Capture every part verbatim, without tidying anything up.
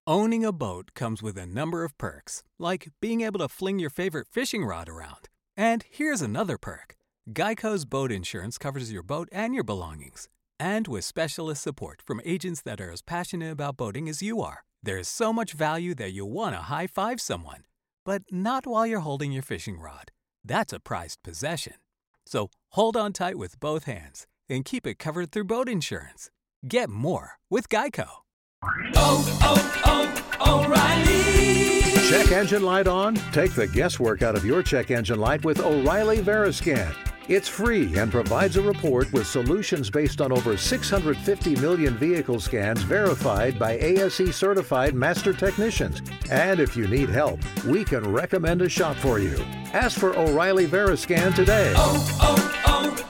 Owning a boat comes with a number of perks, like being able to fling your favorite fishing rod around. And here's another perk. Geico's boat insurance covers your boat and your belongings. And with specialist support from agents that are as passionate about boating as you are, there's so much value that you'll want to high-five someone. But not while you're holding your fishing rod. That's a prized possession. So hold on tight with both hands and keep it covered through boat insurance. Get more with Geico. Oh, oh, oh, O'Reilly! Check engine light on? Take the guesswork out of your check engine light with O'Reilly Veriscan. It's free and provides a report with solutions based on over six hundred fifty million vehicle scans verified by A S E certified master technicians. And if you need help, we can recommend a shop for you. Ask for O'Reilly Veriscan today. Oh,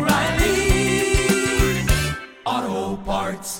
oh, oh, O'Reilly! Auto Parts.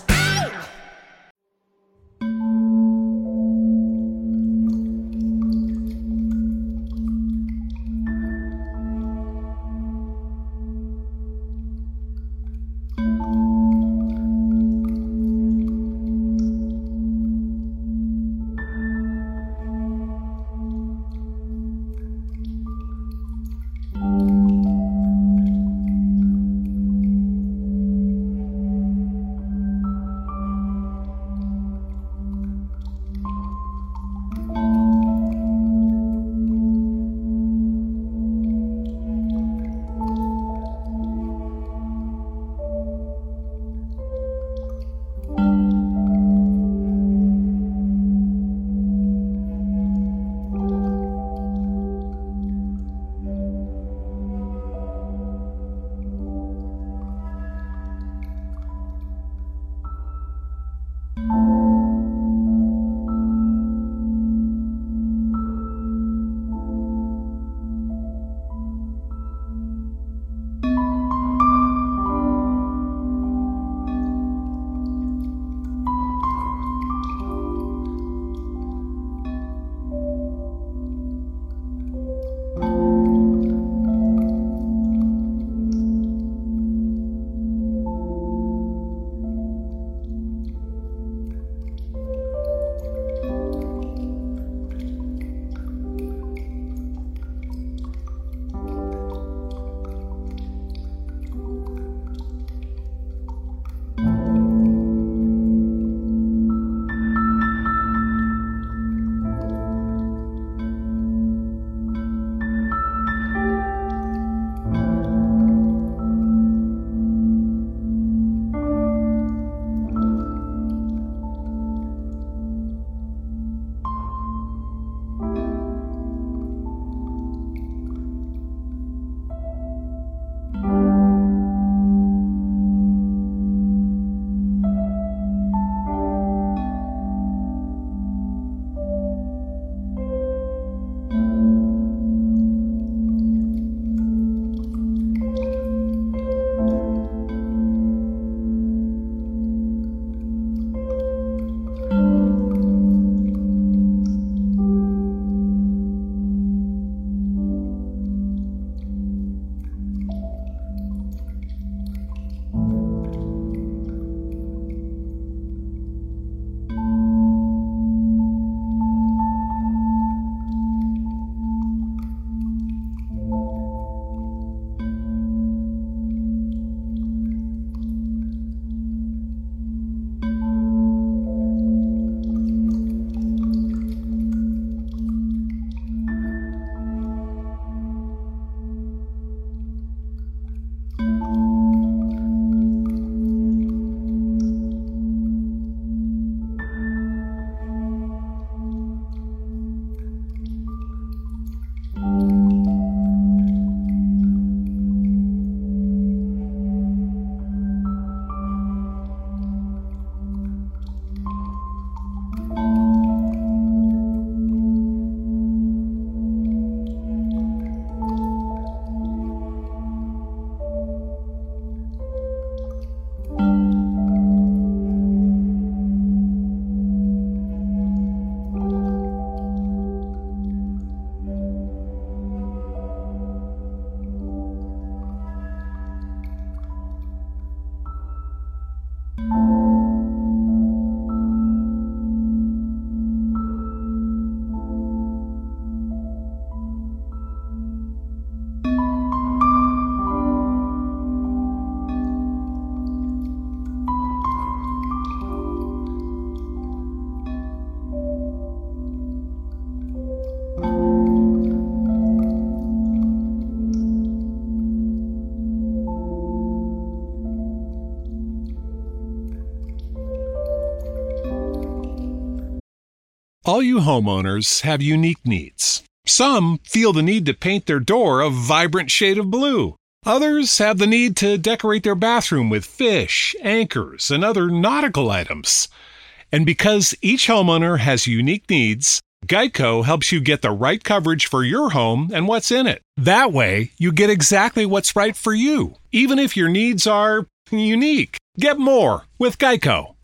All you homeowners have unique needs. Some feel the need to paint their door a vibrant shade of blue. Others have the need to decorate their bathroom with fish, anchors, and other nautical items. And because each homeowner has unique needs, Geico helps you get the right coverage for your home and what's in it. That way, you get exactly what's right for you, even if your needs are unique. Get more with Geico.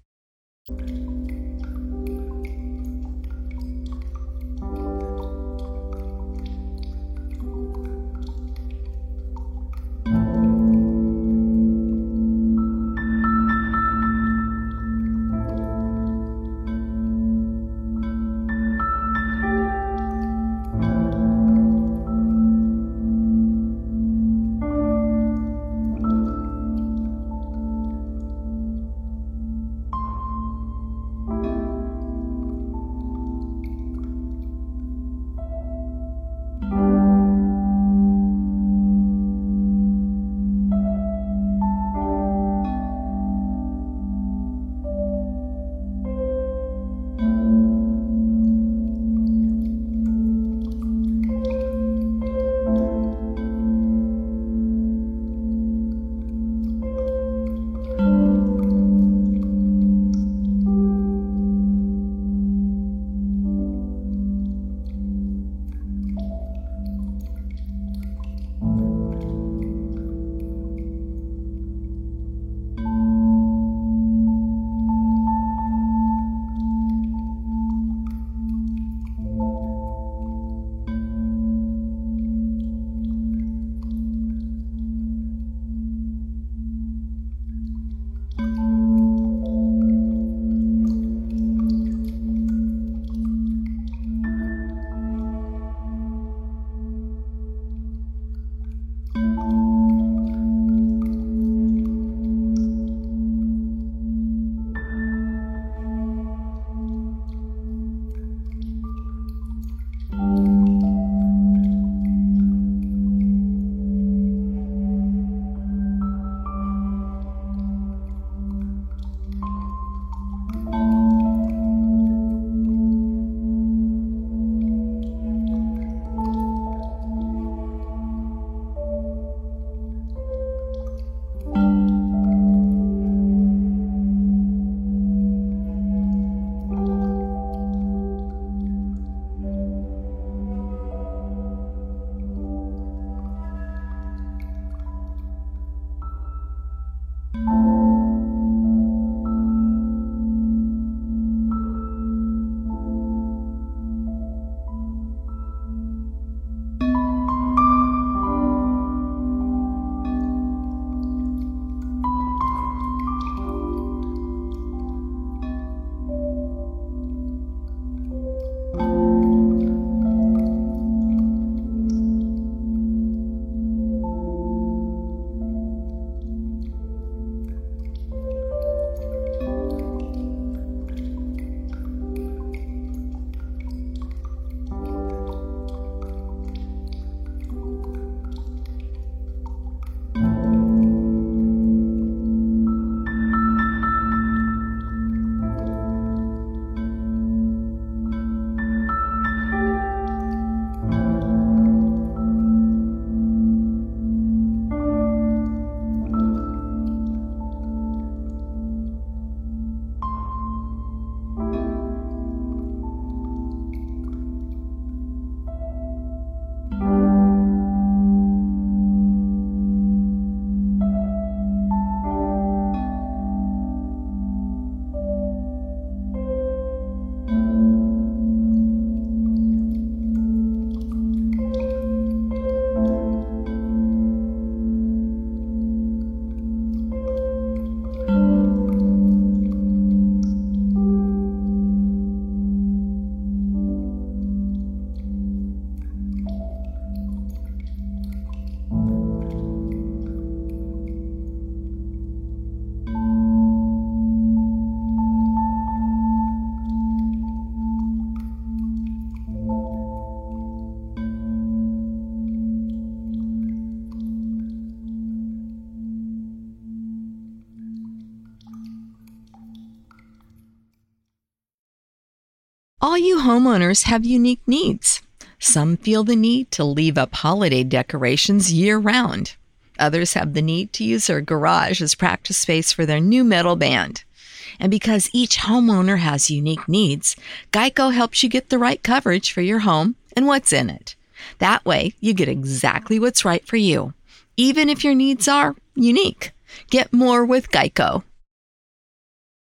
All you homeowners have unique needs. Some feel the need to leave up holiday decorations year-round. Others have the need to use their garage as practice space for their new metal band. And because each homeowner has unique needs, Geico helps you get the right coverage for your home and what's in it. That way, you get exactly what's right for you, even if your needs are unique. Get more with Geico.